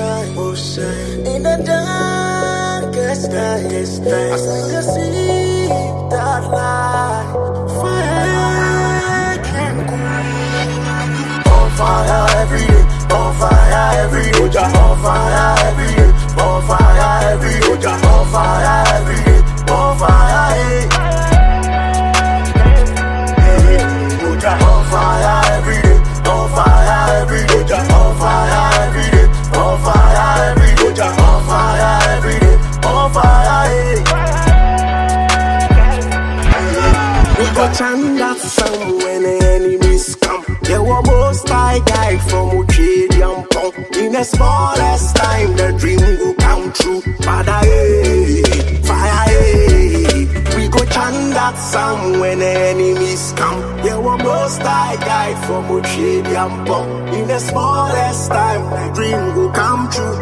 shine. In the darkest night, I still see that light. Fire can cool. On fire every day, on fire every day, on fire every day, on fire every day, on fire every day, on fire. On fire every day, on fire every day, on fire every day, on fire every day, on fire every day, on fire. We got chanda some when the enemies come. They were most high guy from Uchedian Pong. In the smallest time, the dream will come true. Fire, we go chant that song when the enemies come. They were most high guy from Uchedian Pong. In the smallest time, the dream will come true.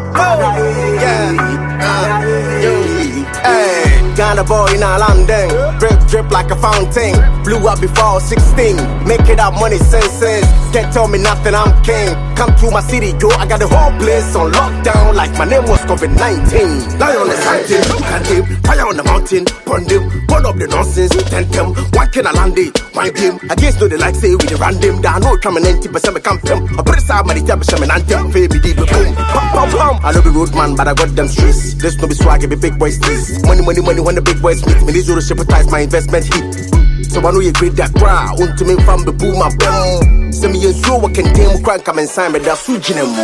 Hey, Ghana boy in a London, drip like a fountain. Blew up before 16, make it up money senses. Can't tell me nothing, I'm king. Come to my city, yo, I got the whole place on lockdown like my name was COVID-19. Lie on the hunting, can't him, fire on the mountain, burn them, burn up the nonsense, tell them, why can I land it? Why game? I guess no they like say we the random. There know coming 90% become them. I put aside my time, I'm an anthem, baby, deep boom. Pum. I know the road man, but I got them streets. This no be swag, be big boys streets. Money, when the big boys meet me, these will sympathize my investment heat. So I know you great that crowd. Want to me from the boom, my bell. Send me a show, I can damn crank, come and sign, but that's Sujin. Oh,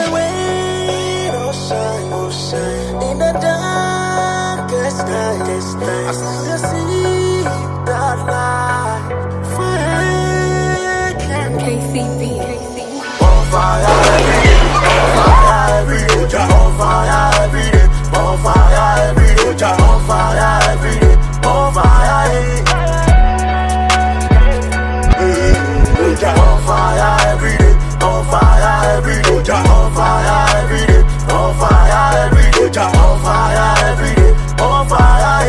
shine, in the darkest night, I still see that light. Fire can KCB. On fire every day, on fire every day, on fire every day, on fire every day, on fire every day. On fire every day, on fire every day, on fire every day, on fire every day, on fire every day, on fire.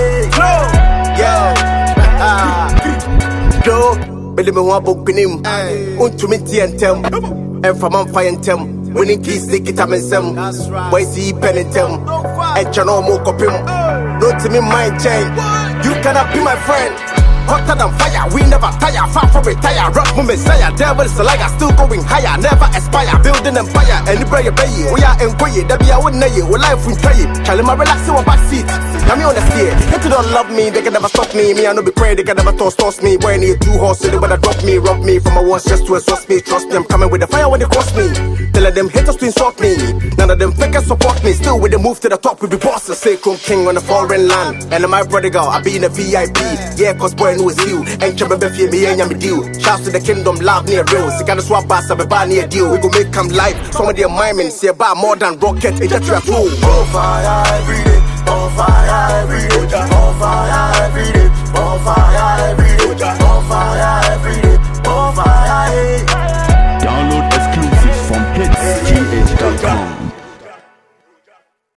Joe, believe me, one book in him. Untumiti and tem, and from on fire and tem. Winning keys, stick it up and some. Why see pen and tem? And channel more copy. No to me, mind chain. You cannot be my friend. Hotter than fire, we never tire. Far from retire, rock from Messiah. Devil is a liar, still going higher. Never aspire, building empire. Anybody obey you, we are employed. That be our way, we life we try it. Charlie, my relax in one back seat. Now me on the steer. If you don't love me, they can never stop me. Me, I know be praying, they can never toss me. When you two horses, they better drop me, rob me. From my ones just to exhaust me. Trust me, I'm coming with the fire when they cross me. Telling them haters to insult me. None of them fakers support me. Still with the move to the top, we be bosses. Sacrum king on a foreign land. And my brother girl, I be in a VIP. Yeah, cause boy, who is you? And Chabba fear me and Yami deal. Shouts to the kingdom, love near real. See, gotta swap bass, I'll buy near deal. We go make come live. Some of their miming, say about more than rocket. It's just a tool. On fire every day, on fire every day, on